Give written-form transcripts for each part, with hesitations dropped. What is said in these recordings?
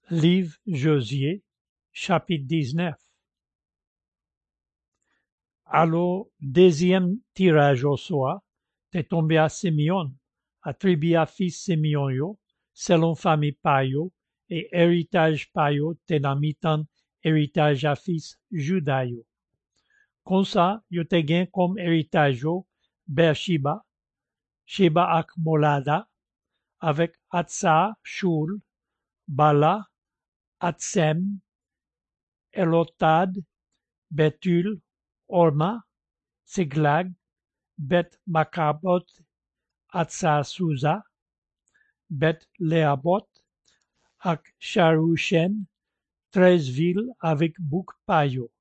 Livre Josué, chapitre 19. Alors, deuxième tirage au sort, t'es tombé à Simeon, attribué à fils Simeon yo, selon famille payo, et héritage payo, t'es dans mi-temps héritage à fils Juda yo. Comme ça, yo te gain comme héritage yo, Beersheba, Sheba ak Molada, avec Atsa, Shul, Bala, Atsem, Elotad, Betul, Orma, Siglag, Bet Makabot, Atsasusa, Bet Leabot, ak Charushen, 13 villes avec bouc payo.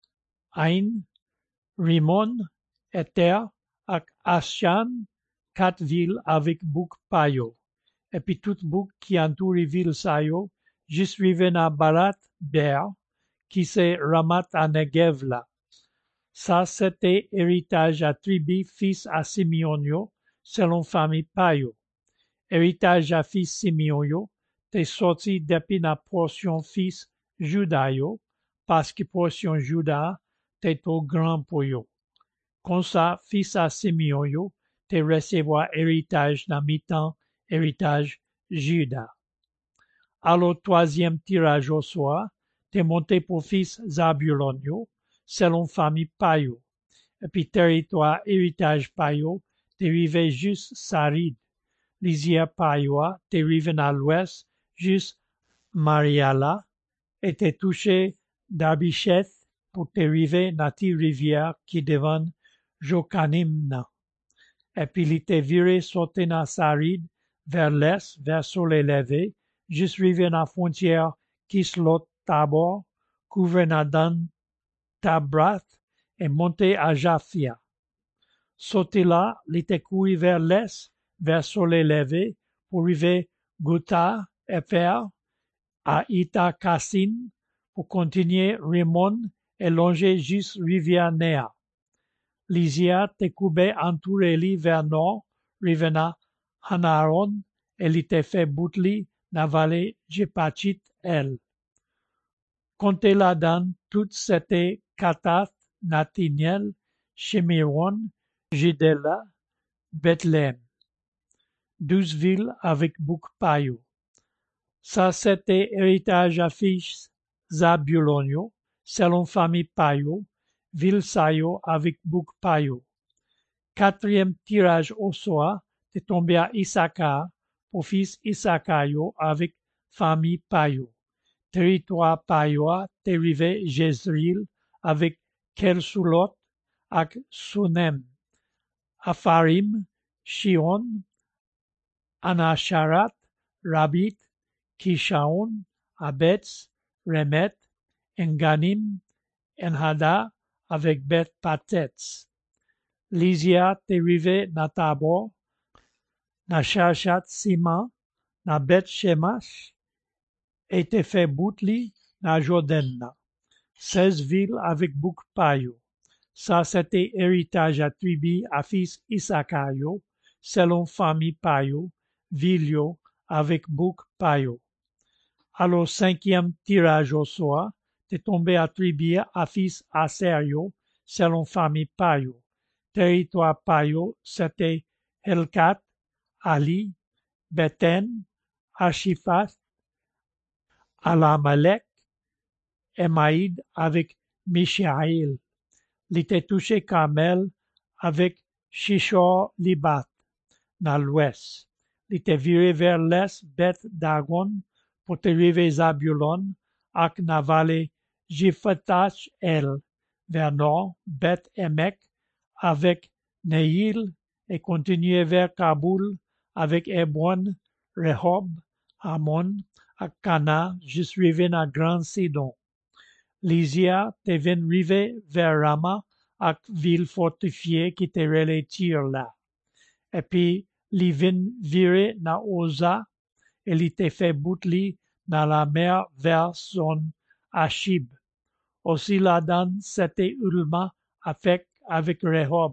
Ain, Rimon, Ether, ak Ashan, 4 villes avec bouc payo. Et puis tout bouc qui entoure ville sayo, juste riven à Barat, Ber, qui c'est Ramat à Negev là. Ça, c'était héritage attribué fils à Simeon selon famille payo. Héritage à fils Simeon t'es sorti depuis la portion fils Juda parce que portion Juda t'es trop grand pour yo. Comme ça, fils à Simeon t'es recevoir héritage dans mi-temps, héritage Juda. Alors, troisième tirage au soir, t'es monté pour fils Zabulon selon famille payo. Et puis territoire héritage payo, t'es arrivé juste Sarid. Lisière payoa, t'es arrivé à l'ouest, juste Mariala, et t'es touché d'Abicheth pour t'arriver dans la rivière qui devant Jokanimna. Et puis il t'est viré sauter dans Sarid, vers l'est, vers soleil levé, juste arrivé à la frontière Kislot Tabor, couvert dans Tabrat, et monté à Japhia. Sauté là, il était couru vers l'est, vers soleil levé, pour arriver Gouta et faire à Ita Kassin, pour continuer Rimon et longer jusqu'à rivière Néa. Lisia était coupé entouré vers nord, rivena Hanaron, et il était fait boutli dans la vallée Jepachit El. Comptez là-dedans toutes c'était Katat, Nathaniel, Shemiron, Jidela, Bethléem. 12 villes avec bouc payo. Ça, c'était héritage à fils Zabulonio, selon famille payo, ville sayo avec bouc payo. Quatrième tirage au sort, t'es tombé à Issachar, pour fils Issachar avec famille payo. Territoire payoa, t'es arrivé Jezreel avec Kelsulot, ak Sunem, Apharim, Shion, Anasharat, Rabit, Kishaon, Abetz, Remet, Enganim, Enhada avec Beth Patetz. Lisia t'est arrivé na Tabor, na Shashat Sima, na Beth Shemash, et t'est fait boutli na Jordanna. 16 villes avec bouc payo. Ça, c'était héritage attribué à fils Issachar selon famille payo, ville avec bouc payo. Alors, cinquième tirage au sort, t'es tombé attribué à fils Aser selon famille payo. Territoire payo, c'était Helkat, Ali, Beten, Ashiphat, Alamalek, Emaïd avec Mishaïl. Il était touché Carmel avec Shishor Libat, dans l'ouest. Il était viré vers l'est Beth Dagon pour arriver Zabulon, ak na vallée Jiphatach El, vers nord Beth Emek avec Neil et continuer vers Kaboul avec Hebron, Rehob, Amon, ak Cana, jusqu'à arriver à Grand Sidon. Lisia te vient river vers Rama, ak ville fortifiée qui te relais tir là. Et puis, li vient virer na Oza, et li te fait boutli dans la mer vers son Achib. Aussi là-dedans, c'était Ulma avec Rehob.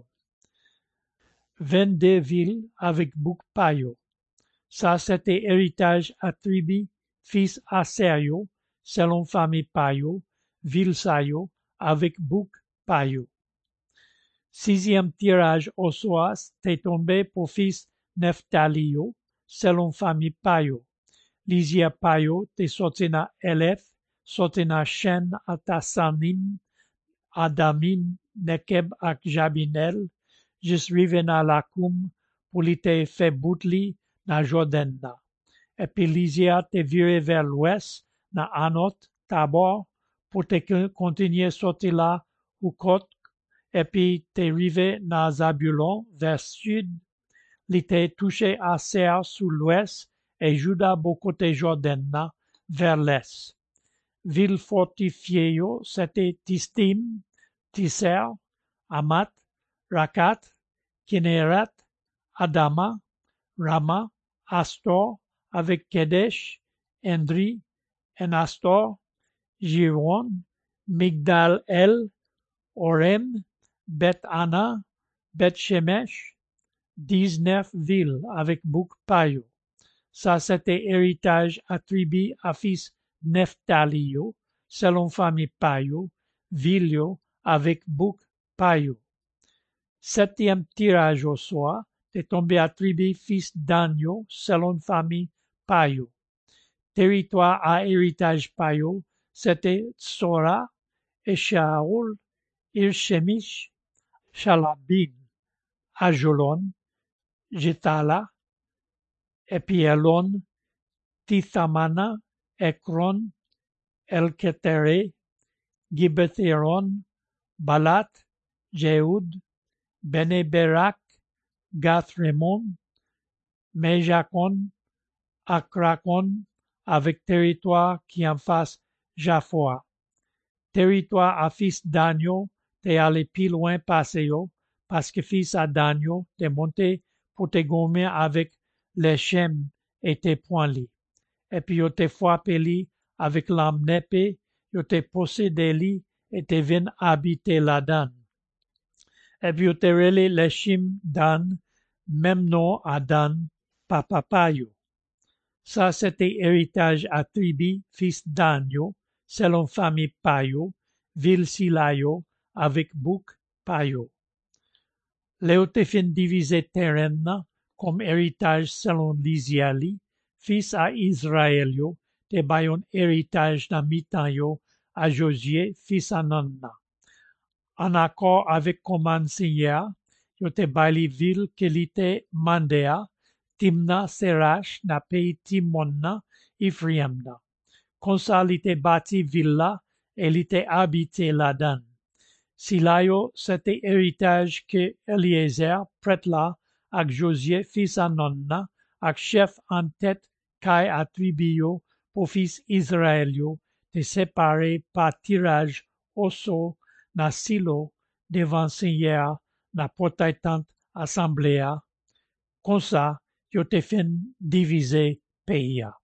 22 villes avec bouc payo. Ça, c'était héritage attribué fils Aserio, selon famille Payo, ville Sayo, avec bouc Payo. Sixième tirage au soir t'est tombé pour fils Neftalio, selon famille Payo. Lizia Payo t'est sorti na Elef, sorti na Shen Atasanim, Adamin, Nekeb ak Jabinel, jis rive na Lakoum, pour li te fait boutli na Jordan na. Et puis Lizia te viré vers l'ouest, na Anot, Tabor, pour te continuer sorti là, ou côte, et puis te rive na Zabulon, vers sud, li te touché à Ser sous l'ouest, et Juda beau côté Jordan na, vers l'est. Ville fortifiée yo, c'était Tistim, Tisser, Amat, Rakat, Kinneret, Adama, Rama, Astor, avec Kedesh, Endri, Enastor, Giron, Migdal El, Orem, Bet Anna, Bet Shemesh, 19 villes avec bouc payo. Ça, c'était héritage attribué à fils Neftalio, selon famille Payo, Vilio, avec bouc Payo. Septième tirage au soir, est tombé attribué fils Danio, selon famille Payo. Territoire à héritage Payo, c'était Tsora, Eshaoul, Irshemish, Shalabin, Ajolon, Jetala, Epielon, Tithamana, Ekron, Elketere, Gibetheron, Balat, Jehud, Beneberak, Gathrémon, Mejakon, Akrakon, avec territoire qui en face Japhoa. Territoire à fils d'Agneau, t'es allé plus loin passéo, parce que fils à d'Agneau, t'es monté pour te gommer avec les chèmes et tes poings-lits. Et puis yo te frappé li avec l'âme d'épée, yo te possédé li et te vin habiter là-dedans. Et puis yo te relé les chim Dan, même nom à Dan, papa payo. Ça, c'était héritage attribué fils d'Agneau, selon famille Payo, ville Silayo, avec bouc Payo. Léo te fin divisé terrain comme héritage selon Lisiali, fils à Israëlio, te bayon héritage dans mi-temps à Josué, fils à Nonna. En accord avec commande seigneur, yo te baili ville que l'ité Mandéa, Timna Serach na pays Timonna, Ifriemna. Comme ça, l'ité bâti villa et l'ité habité là-dedans. Silayo, c'était héritage que Eliezer, prête là, avec Josué, fils à Nonna, avec chef en tête, Kai attribio pour fils Israélio, te séparé par tirage au sceau, na silo, devant Seigneur, na protestante assemblée. Comme ça, yo te fin diviser pays.